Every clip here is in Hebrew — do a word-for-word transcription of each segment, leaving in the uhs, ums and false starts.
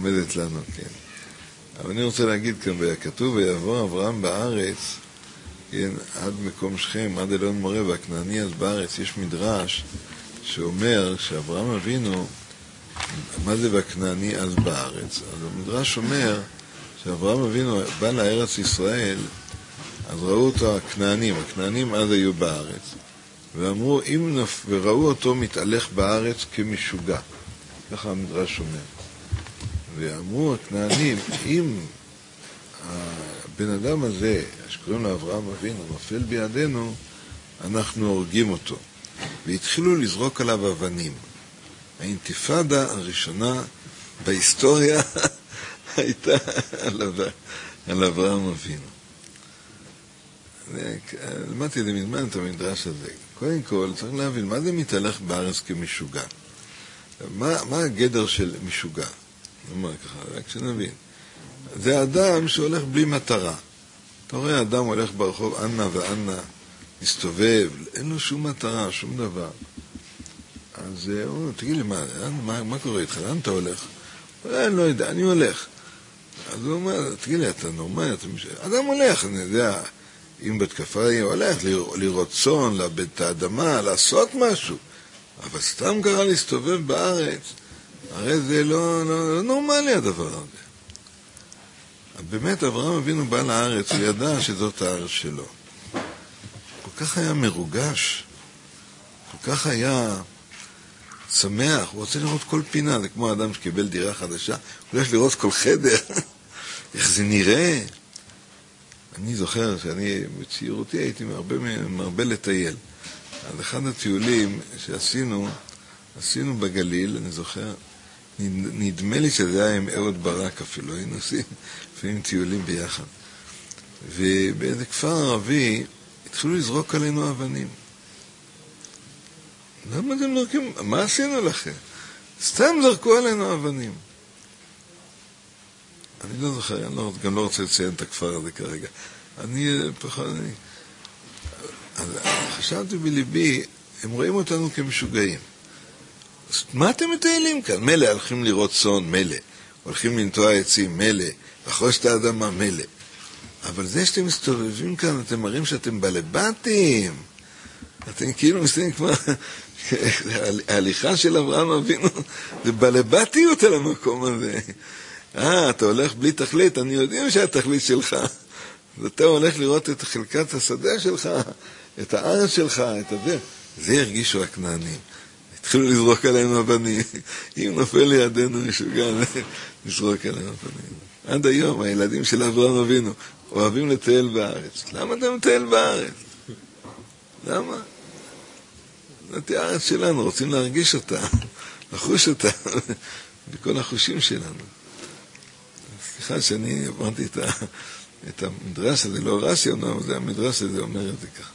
עומדת לנו, כן. אבל אני רוצה להגיד כאן, כתוב, ויעבור אברהם בארץ, כן, עד מקום שכם, עד אלון מורה והכנעני אז בארץ. יש מדרש שאומר שאברהם אבינו, מה זה והכנעני אז בארץ? אז המדרש אומר שאברהם אבינו בא לארץ ישראל, אז ראו אותו הכנענים, הכנענים אז היו בארץ, ואמרו, אם נפ... וראו אותו מתהלך בארץ כמשוגע. ככה המדרש אומר. ואמרו הכנענים, אם הבן אדם הזה, שקוראים לו אברהם אבינו, נופל בידינו, אנחנו הורגים אותו. והתחילו לזרוק עליו אבנים. האינתיפאדה הראשונה בהיסטוריה הייתה על, אב... על אברהם אבינו. למדתי את זה מזמן את המדרש הזה. קודם כל, צריך להבין, מה זה מתהלך בארץ כמשוגע? מה, מה הגדר של משוגע? נאמר ככה, רק שנבין. זה אדם שהולך בלי מטרה. אתה רואה אדם הולך ברחוב, אנה ואנה, מסתובב, אין לו שום מטרה, שום דבר. אז הוא, תגיד לי, מה, מה, מה קורה איתך? לאן אתה הולך? אני לא יודע, אני הולך. אז הוא אומר, תגיד לי, אתה נורמל, אתה מש... אדם הולך, אני יודע, אם בתקפה היא הולך, לראות צאן, לאבד את האדמה, לעשות משהו. אבל סתם קרה להסתובב בארץ, הרי זה לא, לא, לא נורמלי הדבר הזה. באמת אברהם אבינו בא לארץ, הוא ידע שזאת הארץ שלו. כל כך היה מרוגש, כל כך היה שמח, הוא רוצה לראות כל פינה, זה כמו אדם שקיבל דירה חדשה, הוא הולך לראות כל חדר, איך זה נראה. אני זוכר שאני בצעירותי הייתי מרבה, מרבה לטייל. אז אחד הטיולים שעשינו, עשינו בגליל, אני זוכר, נדמה לי שזה היה עם אהוד ברק אפילו, היינו עושים לפעמים טיולים ביחד. ובאיזה כפר ערבי התחילו לזרוק עלינו אבנים. למה אתם זורקים? מה עשינו לכם? סתם זרקו עלינו אבנים. אני לא זוכר, אני לא, גם לא רוצה לציין את הכפר הזה כרגע. אני פחות... אני... אז חשבתי בליבי, הם רואים אותנו כמשוגעים. מה אתם מטיילים כאן? מלא, הולכים לראות צאן, מלא. הולכים לנטוע עצים, מלא. לחוש את האדמה, מלא. אבל זה שאתם מסתובבים כאן, אתם מראים שאתם בלבטים. אתם כאילו מסתובבים כמו... ההליכה של אברהם אבינו, זה בלבטיות על המקום הזה. אה, אתה הולך בלי תכלית, אני יודעים שהתכלית שלך. ואתה הולך לראות את חלקת השדה שלך, את הארץ שלך, את הזה. זה הרגישו הכנענים. התחילו לזרוק עלינו אבנים. אם נופל לידינו משוגע, נזרוק עלינו אבנים. עד היום, הילדים של אברהם אבינו אוהבים לטייל בארץ. למה אתה מטייל בארץ? למה? זאת הארץ שלנו, רוצים להרגיש אותה, לחוש אותה, בכל החושים שלנו. סליחה שאני אמרתי את, ה, את המדרש הזה, לא רש"י אומר, אבל זה המדרש הזה אומר את זה ככה.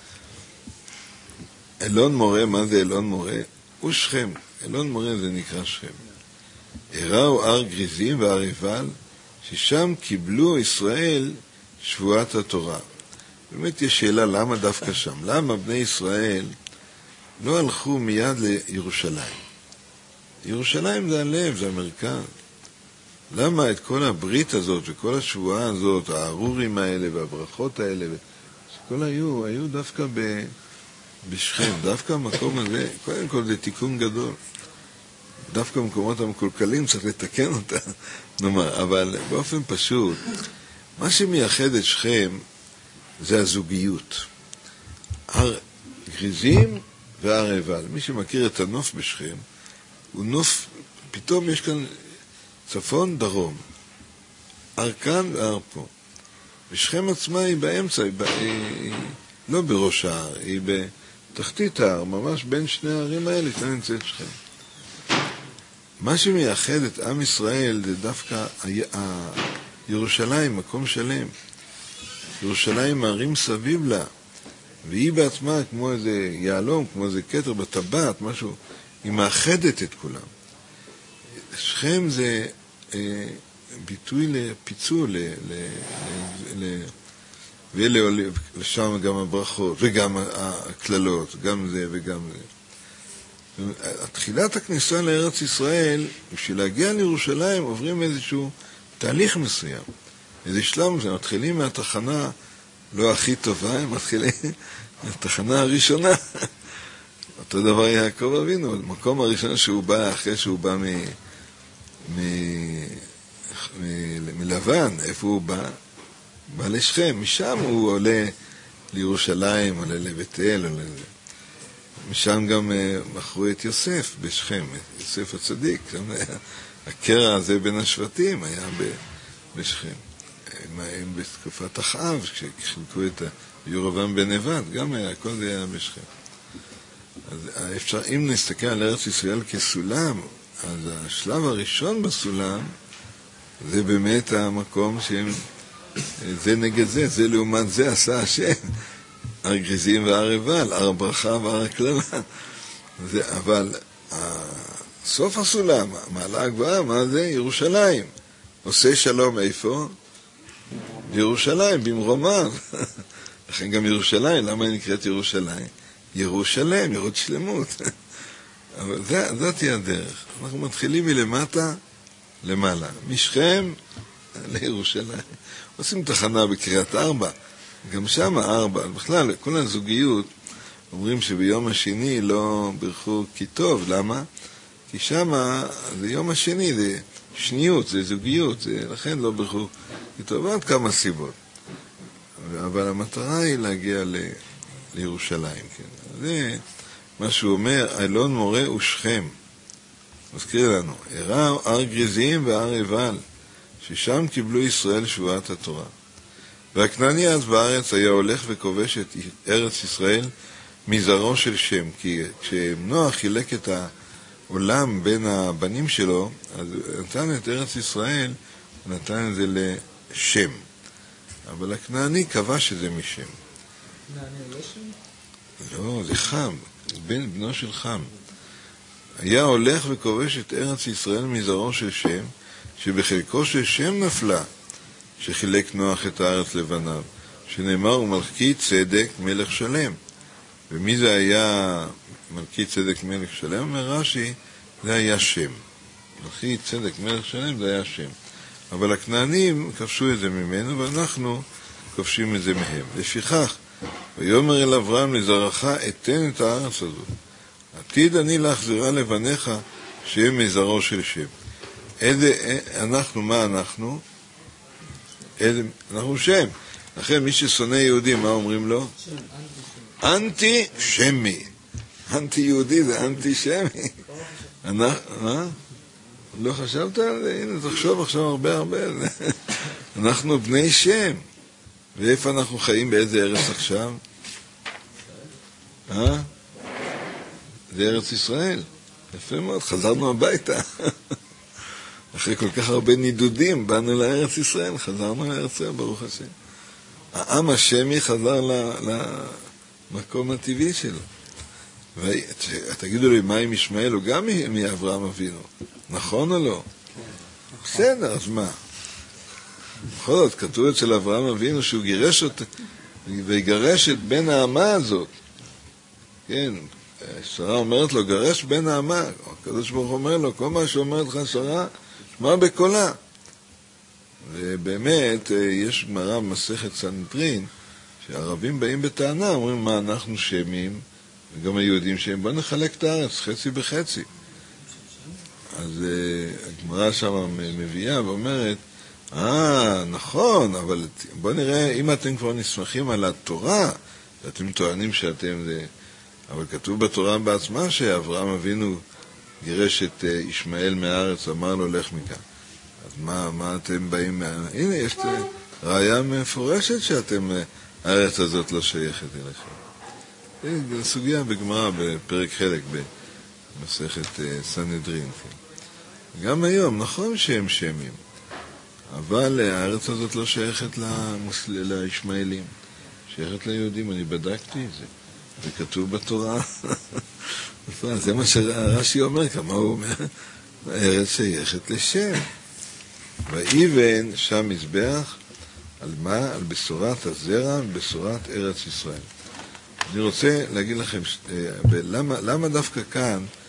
אלון מורה, מה זה אלון מורה? הוא שכם. אלון מורה זה נקרא שכם. הראו הר גריזים והר עיבל, ששם קיבלו ישראל שבועת התורה. באמת יש שאלה למה דווקא שם. למה בני ישראל לא הלכו מיד לירושלים? ירושלים זה הלב, זה המרכז. למה את כל הברית הזאת וכל השבועה הזאת, הארורים האלה והברכות האלה, שכל היו, היו דווקא ב, בשכם, דווקא המקום הזה, קודם כל זה תיקון גדול. דווקא המקומות המקולקלים צריך לתקן אותה, נאמר, אבל באופן פשוט, מה שמייחד את שכם זה הזוגיות. הר גריזים והר עיבל. מי שמכיר את הנוף בשכם, הוא נוף, פתאום יש כאן צפון דרום, הר כאן והר פה. ושכם עצמה היא באמצע, היא, היא, היא לא בראש ההר, היא בתחתית ההר, ממש בין שני הערים האלה כאן נמצאת שכם. מה שמייחד את עם ישראל זה דווקא ירושלים, מקום שלם. ירושלים הערים סביב לה, והיא בעצמה כמו איזה יעלום, כמו איזה כתר בטבעת, משהו, היא מאחדת את כולם. שכם זה אה, ביטוי לפיצול, ל, ל, ל, ל, ולשם גם הברכות, וגם הכללות, גם זה וגם זה. תחילת הכניסה לארץ ישראל, בשביל להגיע לירושלים עוברים איזשהו תהליך מסוים. איזה שלב, זה מתחילים מהתחנה לא הכי טובה, הם מתחילים מהתחנה הראשונה. אותו דבר יעקב אבינו, המקום הראשון שהוא בא, אחרי שהוא בא מ... מ... מ... מלבן, איפה הוא בא? בא לשכם, משם הוא עולה לירושלים, עולה לבית אל, עולה... משם גם מכרו את יוסף בשכם, יוסף הצדיק, הקרע הזה בין השבטים היה בשכם. הם בתקופת אחאב, כשחילקו את ירבעם בן נבט, גם היה, הכל זה היה בשכם. אז אפשר, אם נסתכל על ארץ ישראל כסולם, אז השלב הראשון בסולם, זה באמת המקום שהם, זה נגד זה, זה לעומת זה עשה השם. הר גריזים והר עיבל, הר ברכה והר הקללה. אבל סוף הסולם, המעלה הגבוהה, מה זה? ירושלים. עושה שלום איפה? ירושלים, במרומיו. לכן גם ירושלים, למה היא נקראת ירושלים? ירושלם, ירות שלמות. אבל זה, זאת היא הדרך. אנחנו מתחילים מלמטה למעלה. משכם לירושלים. עושים תחנה בקריית ארבע. גם שם ארבע. בכלל, כל הזוגיות אומרים שביום השני לא ברכו כי טוב. למה? כי שם זה יום השני, זה שניות, זה זוגיות. זה, לכן לא ברכו כי טוב. ועוד כמה סיבות. אבל המטרה היא להגיע ל... לירושלים, כן. זה מה שהוא אומר, אלון מורה ושכם. מזכיר לנו, הרע הר גריזים והר עיבל, ששם קיבלו ישראל שבועת התורה. והכנעני אז בארץ היה הולך וכובש את ארץ ישראל מזרעו של שם, כי כשנוח חילק את העולם בין הבנים שלו, אז נתן את ארץ ישראל, נתן את זה לשם. אבל הכנעני קבע שזה משם. לא, זה חם, בן בנו של חם. היה הולך וכובש את ארץ ישראל מזרעו של שם, שבחלקו של שם נפלה, שחילק נוח את הארץ לבניו, שנאמר הוא מלכי צדק מלך שלם. ומי זה היה מלכי צדק מלך שלם? אומר רש"י, זה היה שם. מלכי צדק מלך שלם זה היה שם. אבל הכנענים כבשו את זה ממנו, ואנחנו כובשים את זה מהם. לפיכך, ויאמר אל אברהם לזרעך אתן את הארץ הזאת. עתיד אני להחזירה לבניך שהם מזרעו של שם. איזה, אנחנו, מה אנחנו? איזה, אנחנו שם. לכן מי ששונא יהודי, מה אומרים לו? אנטי שמי. אנטי יהודי זה אנטי שמי. מה? לא חשבת על זה? הנה, תחשוב עכשיו הרבה הרבה. אנחנו בני שם. ואיפה אנחנו חיים? באיזה ארץ עכשיו? אה? זה ארץ ישראל. יפה מאוד, חזרנו הביתה. אחרי כל כך הרבה נידודים, באנו לארץ ישראל, חזרנו לארץ ישראל, ברוך השם. העם השמי חזר למקום הטבעי שלו. ותגידו לי, מה עם ישמעאל? הוא גם מאברהם אבינו. נכון או לא? בסדר, אז מה? בכל זאת, כתוב אצל אברהם אבינו שהוא גירש אותה, ויגרש את בן האמה הזאת. כן, שרה אומרת לו, גרש בן האמה. הקדוש ברוך אומר לו, כל מה שאומרת לך שרה, שמע בקולה. ובאמת, יש גמרא במסכת סנהדרין, שהערבים באים בטענה, אומרים, מה אנחנו שמים, וגם היהודים שהם, בוא נחלק את הארץ, חצי בחצי. אז הגמרא שם מביאה ואומרת, אה, נכון, אבל בוא נראה, אם אתם כבר נסמכים על התורה, ואתם טוענים שאתם זה, אבל כתוב בתורה בעצמה שאברהם אבינו גירש את ישמעאל מהארץ, אמר לו, לך מכאן. אז מה, מה אתם באים מה... הנה, יש ראיה מפורשת שאתם, הארץ הזאת לא שייכת אליכם. זו סוגיה בגמרא, בפרק חלק, במסכת סנהדרין. גם היום, נכון שהם שמים, אבל הארץ הזאת לא שייכת למוסל... לישמעאלים, שייכת ליהודים, אני בדקתי את זה, זה כתוב בתורה. זה מה שרש"י אומר, כמה הוא אומר, הארץ שייכת לשם. ואיבן שם מזבח, על מה? על בשורת הזרע, בשורת ארץ ישראל. אני רוצה להגיד לכם, למה, למה דווקא כאן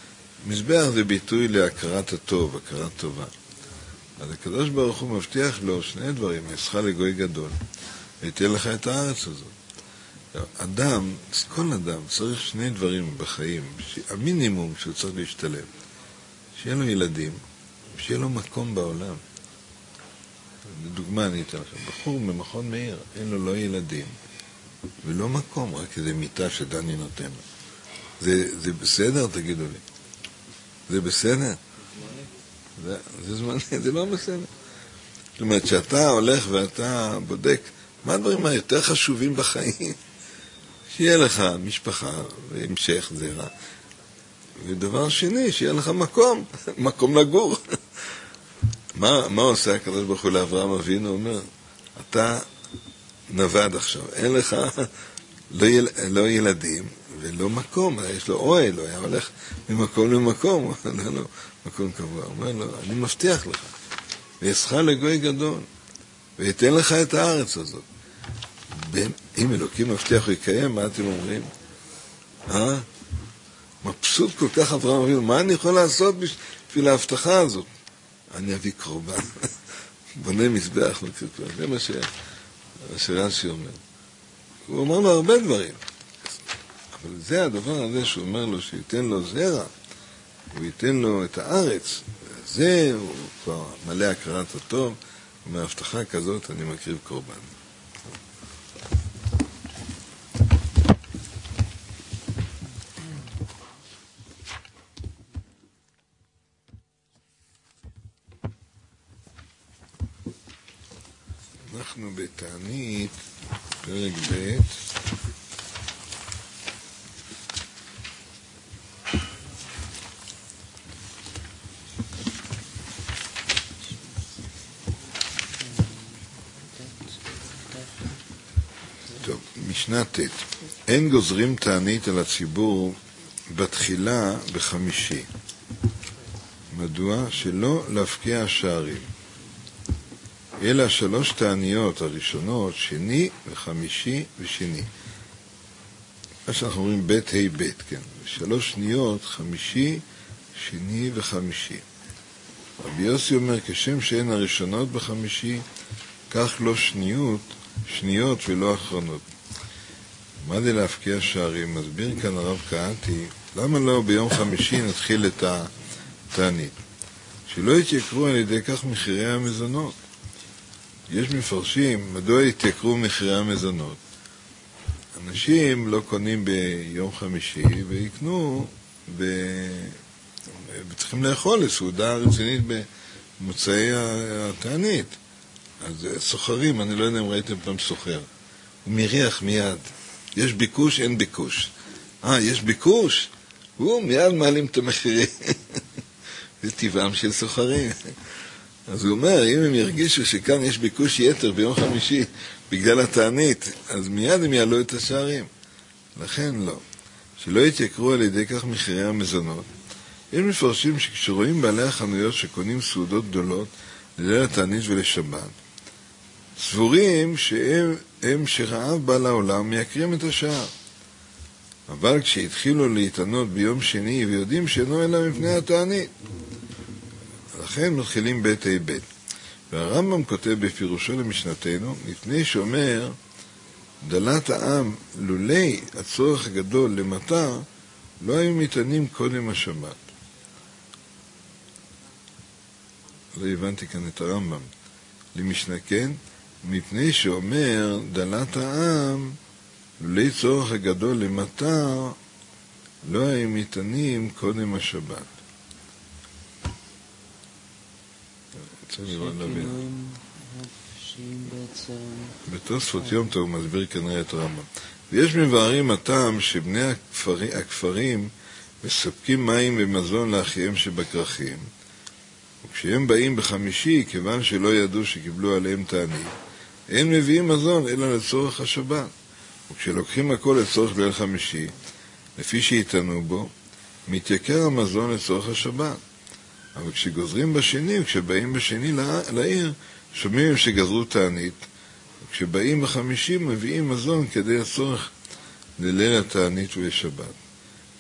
מזבח זה ביטוי להכרת הטוב, הכרת טובה. אז הקדוש ברוך הוא מבטיח לו שני דברים, עשך לגוי גדול, ויתן לך את הארץ הזאת. אדם, כל אדם צריך שני דברים בחיים, המינימום שהוא צריך להשתלם. שיהיה לו ילדים, שיהיה לו מקום בעולם. לדוגמה אני אתן לכם, בחור ממכון מאיר, אין לו לא ילדים ולא מקום, רק איזה מיטה שדני נותן לו. זה, זה בסדר? תגידו לי. זה בסדר? זה, זה זמני, זה לא בסדר. זאת אומרת, שאתה הולך ואתה בודק, מה הדברים היותר חשובים בחיים? שיהיה לך משפחה והמשך זרע. ודבר שני, שיהיה לך מקום, מקום לגור. מה, מה עושה הקדוש ברוך הוא לאברהם אבינו? הוא אומר, אתה נווד עכשיו, אין לך לא, יל, לא ילדים ולא מקום, יש לו אוהל, הוא היה הולך ממקום למקום, לא, לא, מקום קבוע. הוא אומר לו, אני מבטיח לך, ויעשך לגוי גדול, ויתן לך את הארץ הזאת. אם אלוקים מבטיח הוא יקיים, מה אתם אומרים? אה? מבסוט כל כך אברהם אבינו, מה אני יכול לעשות בשביל ההבטחה הזאת? אני אביא קורבן, בונה מזבח, זה מה שרש"י אומר. הוא אומר לו הרבה דברים, אבל זה הדבר הזה שהוא אומר לו שייתן לו זרע, הוא ייתן לו את הארץ, זה הוא כבר מלא הכרת הטוב, ומהבטחה כזאת אני מקריב קורבן. אנחנו בתענית, פרק ב', טוב, משנה ט'. אין גוזרים תענית על הציבור בתחילה בחמישי. מדוע? שלא להפקיע השערים. אלה השלוש תעניות הראשונות, שני וחמישי ושני. מה שאנחנו אומרים בית ה' בית, כן. שלוש שניות, חמישי, שני וחמישי. רבי יוסי אומר, כשם שאין הראשונות בחמישי, כך לא שניות, שניות ולא אחרונות. מה זה להפקיע שערים? מסביר כאן הרב קהתי, למה לא ביום חמישי נתחיל את התענית? שלא יתייקרו על ידי כך מחירי המזונות. יש מפרשים, מדוע יתייקרו מחירי המזונות? אנשים לא קונים ביום חמישי ויקנו, ב... וצריכים לאכול לסעודה רצינית במוצאי התענית. אז סוחרים, אני לא יודע אם ראיתם פעם סוחר, הוא מריח מיד. יש ביקוש, אין ביקוש. אה, יש ביקוש? הוא מיד מעלים את המחירים. זה טבעם של סוחרים. אז הוא אומר, אם הם ירגישו שכאן יש ביקוש יתר ביום חמישי בגלל התענית, אז מיד הם יעלו את השערים. לכן לא. שלא יתייקרו על ידי כך מחירי המזונות. יש מפרשים שכשרואים בעלי החנויות שקונים סעודות גדולות לליל התענית ולשבת, סבורים שהם הם שרעב בא לעולם מייקרים את השער. אבל כשהתחילו להתענות ביום שני ויודעים שאינו אלא מפני התענית, לכן מתחילים בית ה' בית. והרמב"ם כותב בפירושו למשנתנו, לפני שאומר, דלת העם, לולי הצורך הגדול למטר, לא היו מתענים קודם השבת. לא הבנתי כאן את הרמב"ם. למשנה כן, מפני שאומר, דלת העם, לולי צורך הגדול למטר, לא היו מתענים קודם השבת. בתוספות יום טוב מסביר כנראה את רמב"ם. ויש מבארים הטעם שבני הכפרים, הכפרים מספקים מים ומזון לאחיהם שבכרכים, וכשהם באים בחמישי, כיוון שלא ידעו שקיבלו עליהם תענית, הם מביאים מזון אלא לצורך השבת. וכשלוקחים הכל לצורך ליל חמישי, לפי שהתענו בו, מתייקר המזון לצורך השבת. אבל כשגוזרים בשני, וכשבאים בשני לעיר, שומעים שגזרו תענית, וכשבאים בחמישי מביאים מזון כדי הצורך לליל התענית ולשבת.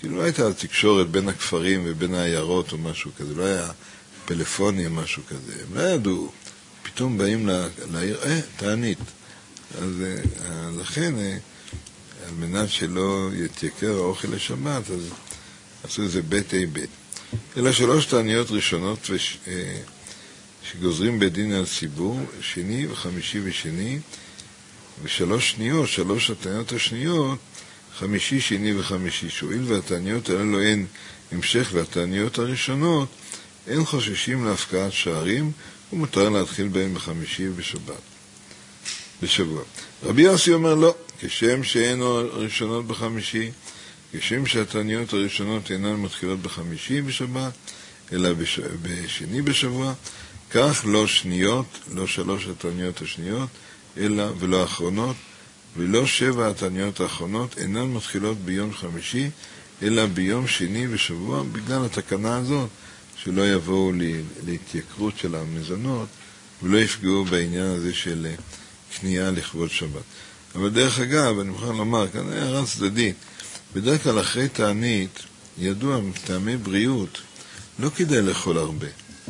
כאילו לא הייתה תקשורת בין הכפרים ובין העיירות או משהו כזה, לא היה פלאפוני או משהו כזה. הם לא ידעו, פתאום באים לעיר, אה, תענית. אז לכן, על מנת שלא יתייקר האוכל לשבת, אז עשו איזה בית אי בית. אלא שלוש תעניות ראשונות וש... שגוזרים בדין על ציבור, שני וחמישי ושני, ושלוש שניות, שלוש התעניות השניות, חמישי, שני וחמישי. שואיל והתעניות האלו אין המשך, והתעניות הראשונות אין חוששים להפקעת שערים, ומותר להתחיל בהם בחמישי ובשבת. בשבוע. רבי יוסי אומר לא, כשם שאין הראשונות בחמישי, כשם שהתעניות הראשונות אינן מתחילות בחמישי בשבת, אלא בש... בשני בשבוע, כך לא שניות, לא שלוש התעניות השניות, אלא ולא האחרונות, ולא שבע התעניות האחרונות אינן מתחילות ביום חמישי, אלא ביום שני בשבוע, בגלל התקנה הזאת, שלא יבואו להתייקרות של המזונות, ולא יפגעו בעניין הזה של קנייה לכבוד שבת. אבל דרך אגב, אני מוכן לומר, כאן הערה צדדית, בדרך כלל אחרי תענית, ידוע מטעמי בריאות, לא כדאי לאכול הרבה.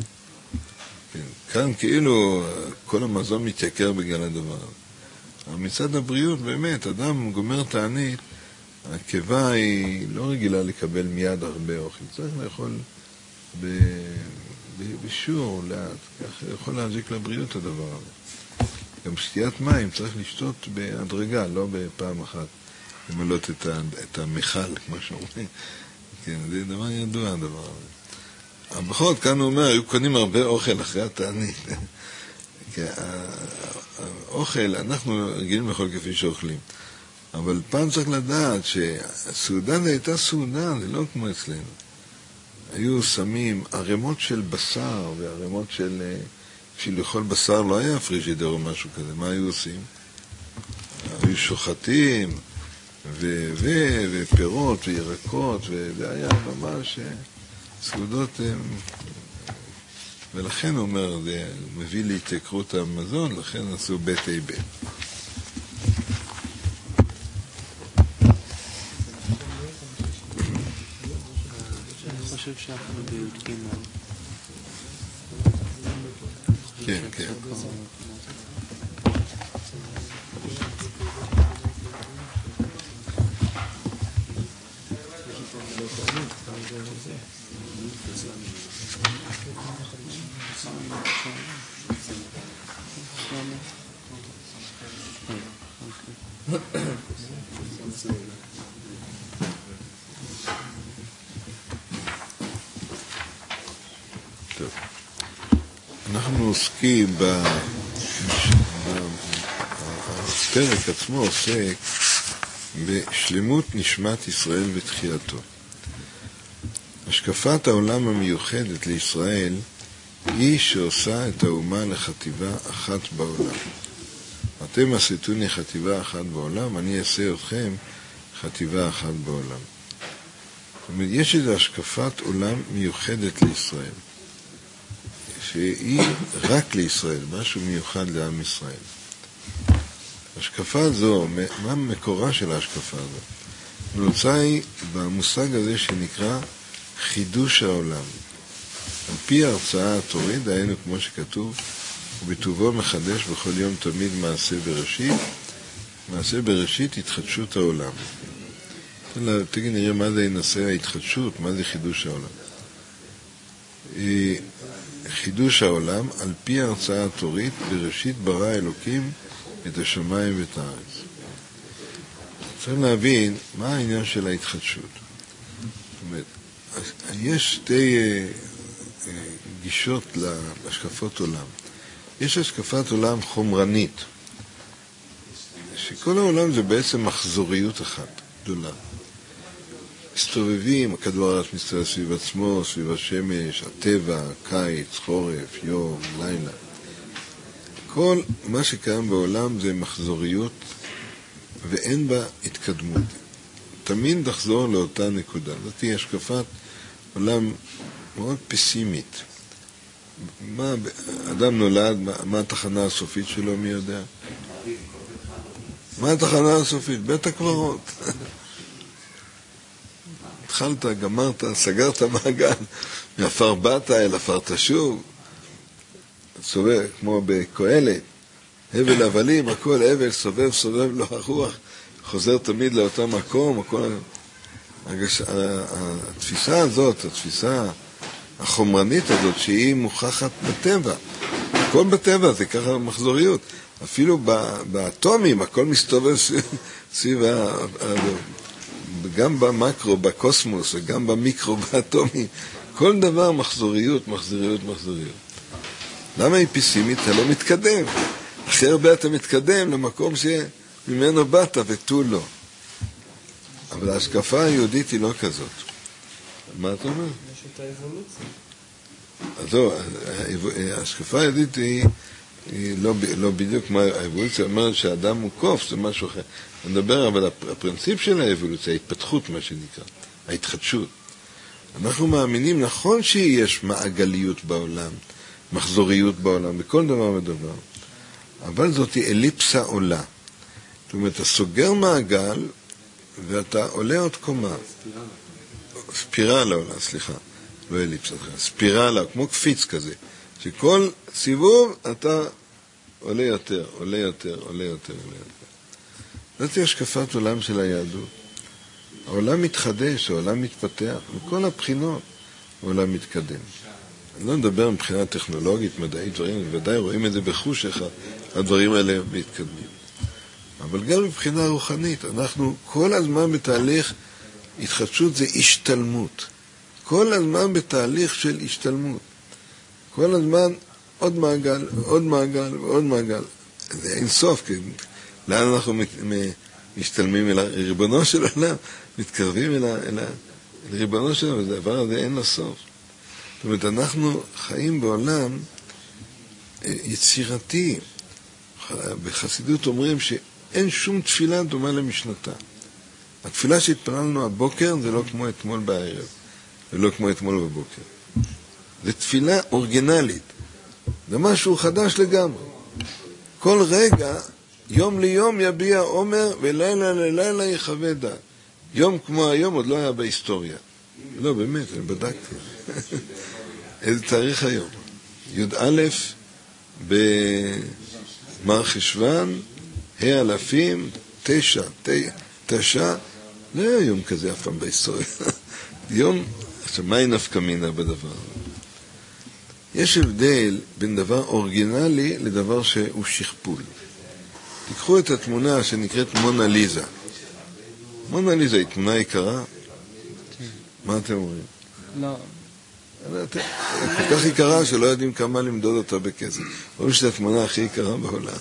כאן כאילו כל המזון מתייקר בגלל הדבר הזה. אבל מצד הבריאות, באמת, אדם גומר תענית, הקיבה היא לא רגילה לקבל מיד הרבה אוכל. צריך לאכול ב... ב... בשור, לאט. כך יכול להזיק לבריאות הדבר הזה. גם שתיית מים צריך לשתות בהדרגה, לא בפעם אחת. למלות את, ה... את המחל, כמו שאומרים. כן, זה דבר ידוע הדבר הזה. אבל בכל זאת, כאן הוא אומר, היו קונים הרבה אוכל אחרי התענית. האוכל, אנחנו רגילים לאכול כפי שאוכלים. אבל פעם צריך לדעת שהסעודה הייתה סעודה, זה לא כמו אצלנו. היו שמים ערימות של בשר וערימות של... בשביל לאכול בשר לא היה פריג'ידר או משהו כזה. מה היו עושים? היו שוחטים ו... ו... ופירות וירקות, וזה היה ממש סעודות... ולכן הוא אומר, זה מביא להתייקרות המזון, לכן עשו בית אי בית. אני חושב שאנחנו ביודקים. כן, כן. טוב. אנחנו עוסקים בפרק עצמו עוסק בשלמות נשמת ישראל ותחייתו. השקפת העולם המיוחדת לישראל היא שעושה את האומה לחטיבה אחת בעולם. אתם עשיתוני חטיבה אחת בעולם, אני אעשה אתכם חטיבה אחת בעולם. זאת אומרת, יש איזו השקפת עולם מיוחדת לישראל, שהיא רק לישראל, משהו מיוחד לעם ישראל. השקפה זו, מה מקורה של ההשקפה הזו? נוצא היא במושג הזה שנקרא חידוש העולם. על פי ההרצאה התורית, דהיינו כמו שכתוב, ובטובו מחדש בכל יום תמיד מעשה בראשית, מעשה בראשית התחדשות העולם. תגיד נראה מה זה נעשה ההתחדשות, מה זה חידוש העולם. חידוש העולם, על פי ההרצאה התורית, בראשית ברא אלוקים את השמיים ואת הארץ. צריך להבין מה העניין של ההתחדשות. זאת אומרת, יש שתי גישות להשקפות עולם. יש השקפת עולם חומרנית, שכל העולם זה בעצם מחזוריות אחת גדולה. מסתובבים, הכדור הארץ מסתובב סביב עצמו, סביב השמש, הטבע, קיץ, חורף, יום, לילה. כל מה שקיים בעולם זה מחזוריות ואין בה התקדמות. תמיד תחזור לאותה נקודה. זאת היא השקפת עולם מאוד פסימית. מה, אדם נולד, מה, מה התחנה הסופית שלו, מי יודע? מה התחנה הסופית? בית הקברות. התחלת, גמרת, סגרת מעגל, מעפר באת אל עפר תשוב, סובב, כמו בקהלת, הבל הבלים, הכל הבל, סובב, סובב לו הרוח, חוזר תמיד לאותו מקום, הכל... הגש... התפיסה הזאת, התפיסה החומרנית הזאת, שהיא מוכחת בטבע, הכל בטבע, זה ככה מחזוריות, אפילו באטומים, הכל מסתובב סביב ה... גם במקרו, בקוסמוס, וגם במיקרו, באטומי, כל דבר מחזוריות, מחזוריות, מחזוריות. למה היא פסימית? אתה לא מתקדם. הכי הרבה אתה מתקדם למקום שממנו באת ותו לא. אבל ההשקפה היהודית היא לא כזאת. מה אתה אומר? יש את האבולוציה. אז זו, ההשקפה היהודית היא, היא לא, לא בדיוק מה האבולוציה אומרת שהאדם הוא קוף, זה משהו אחר. אני מדבר, אבל הפרינציפ של האבולוציה, ההתפתחות, מה שנקרא, ההתחדשות. אנחנו מאמינים, נכון שיש מעגליות בעולם, מחזוריות בעולם, בכל דבר ודבר, אבל זאת היא אליפסה עולה. זאת אומרת, אתה סוגר מעגל, ואתה עולה עוד קומה. ספירלה עולה, סליחה. לא אליפסה, ספירלה, כמו קפיץ כזה. שכל סיבוב אתה עולה יותר, עולה יותר, עולה יותר, עולה יותר. זאת היא השקפת עולם של היהדות. העולם מתחדש, העולם מתפתח, מכל הבחינות העולם מתקדם. אני לא מדבר מבחינה טכנולוגית, מדעית, דברים, ודאי רואים את זה בחוש אחד, הדברים האלה מתקדמים. אבל גם מבחינה רוחנית, אנחנו כל הזמן בתהליך התחדשות, זה השתלמות. כל הזמן בתהליך של השתלמות. כל הזמן עוד מעגל, עוד מעגל, עוד מעגל. זה אין סוף, כי לאן אנחנו משתלמים אל ריבונו של עולם, מתקרבים אל, אל, אל ריבונו של עולם, והדבר הזה אין לו סוף. זאת אומרת, אנחנו חיים בעולם יצירתי. בחסידות אומרים שאין שום תפילה דומה למשנתה. התפילה שהתפללנו הבוקר זה לא כמו אתמול בערב, ולא כמו אתמול בבוקר. זה תפילה אורגינלית. זה משהו חדש לגמרי. כל רגע, יום ליום יביע עומר, ולילה ללילה יחווה דעת. יום כמו היום עוד לא היה בהיסטוריה. לא, באמת, אני בדקתי. איזה תאריך היום? י"א במר חשוון, ה' אלפים, תשע, תשע, לא היה יום כזה אף פעם בהיסטוריה. יום, עכשיו, מהי נפקא מינה בדבר? יש הבדל בין דבר אורגינלי לדבר שהוא שכפול. תיקחו את התמונה שנקראת מונה ליזה. מונה ליזה היא תמונה יקרה? מה אתם אומרים? לא. כל כך יקרה שלא יודעים כמה למדוד אותה בכסף. אומרים שזו התמונה הכי יקרה בעולם.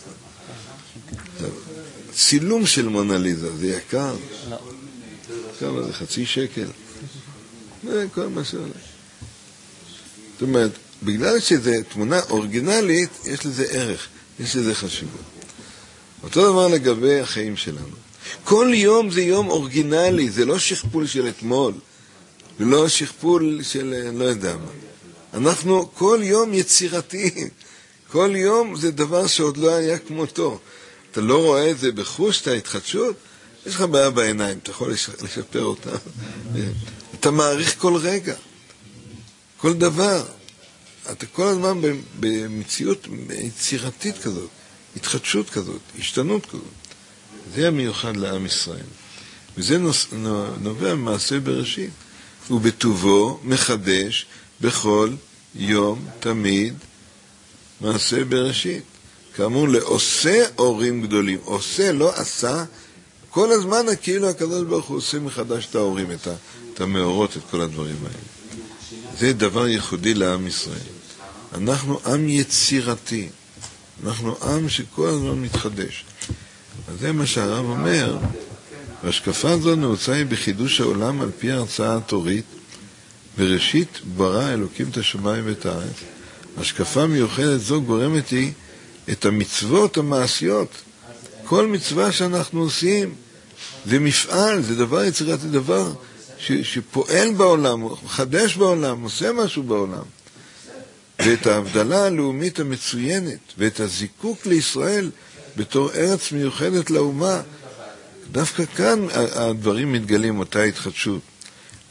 צילום של מונה ליזה, זה יקר? לא. כמה זה? חצי שקל? זה כל מה שעולה. זאת אומרת, בגלל שזו תמונה אורגינלית, יש לזה ערך, יש לזה חשיבות. אותו דבר לגבי החיים שלנו. כל יום זה יום אורגינלי, זה לא שכפול של אתמול, ולא שכפול של לא יודע מה. אנחנו כל יום יצירתיים, כל יום זה דבר שעוד לא היה כמותו. אתה לא רואה את זה בחוש, את ההתחדשות, יש לך בעיה בעיניים, אתה יכול לשפר אותה. אתה מעריך כל רגע, כל דבר. אתה כל הזמן במציאות יצירתית כזאת, התחדשות כזאת, השתנות כזאת. זה המיוחד לעם ישראל. וזה נובע ממעשה בראשית. ובטובו מחדש בכל יום תמיד מעשה בראשית. כאמור, לעושה אורים גדולים. עושה, לא עשה. כל הזמן כאילו הקדוש ברוך הוא עושה מחדש את האורים, את המאורות, את כל הדברים האלה. זה דבר ייחודי לעם ישראל. אנחנו עם יצירתי. אנחנו עם שכל הזמן מתחדש. אז זה מה שהרב אומר. והשקפה זו נעוצה היא בחידוש העולם על פי ההרצאה התורית. בראשית ברא אלוקים את השמיים ואת הארץ. השקפה מיוחדת זו גורמת היא את המצוות המעשיות. כל מצווה שאנחנו עושים זה מפעל, זה דבר יצירתי, דבר ש, שפועל בעולם, חדש בעולם, עושה משהו בעולם. ואת ההבדלה הלאומית המצוינת ואת הזיקוק לישראל בתור ארץ מיוחדת לאומה, דווקא כאן הדברים מתגלים אותה התחדשות.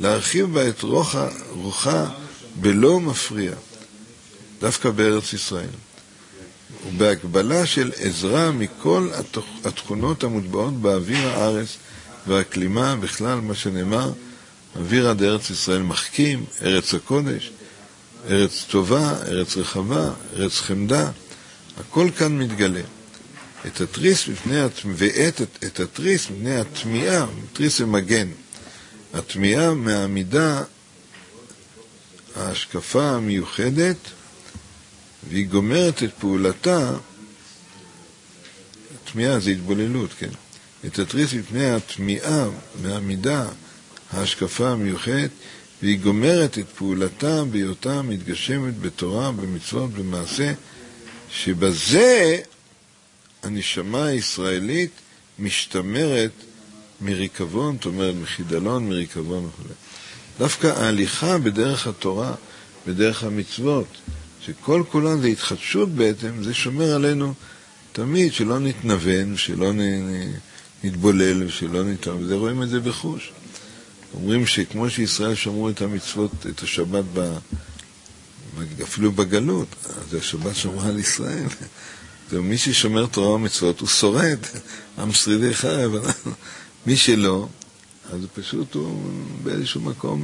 להרחיב בה את רוחה, רוחה בלא מפריע, דווקא בארץ ישראל. ובהקבלה של עזרה מכל התכונות המוטבעות באוויר הארץ והאקלימה, בכלל מה שנאמר, אוויר עד ארץ ישראל מחכים, ארץ הקודש, ארץ טובה, ארץ רחבה, ארץ חמדה, הכל כאן מתגלה. את התריס מפני, ואת את, את התריס מפני התמיעה, תריס זה מגן, התמיעה מהעמידה, ההשקפה המיוחדת, והיא גומרת את פעולתה, התמיעה זה התבוללות, כן? את התריס מפני התמיעה מהעמידה, ההשקפה המיוחדת, והיא גומרת את פעולתה בהיותה מתגשמת בתורה, במצוות, במעשה, שבזה הנשמה הישראלית משתמרת מריקבון, זאת אומרת מחידלון, מריקבון וכו'. דווקא ההליכה בדרך התורה, בדרך המצוות, שכל כולן זה התחדשות בעצם, זה שומר עלינו תמיד, שלא נתנוון, שלא נתבולל, שלא נתנוון, וזה רואים את זה בחוש. אומרים שכמו שישראל שמרו את המצוות, את השבת, ב, אפילו בגלות, אז השבת שמרה על ישראל. מי ששומר תורה ומצוות הוא שורד, עם שרידי חרב. מי שלא, אז פשוט הוא באיזשהו מקום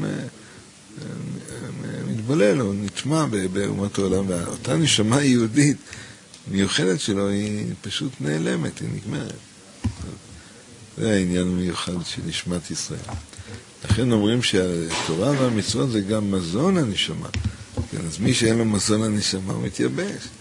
מתבולל, הוא נטמע באומת העולם. ואותה נשמה יהודית מיוחדת שלו היא פשוט נעלמת, היא נגמרת. זה העניין המיוחד של נשמת ישראל. לכן אומרים שהתורה והמצוות זה גם מזון הנשמה. אז מי שאין לו מזון הנשמה הוא מתייבש.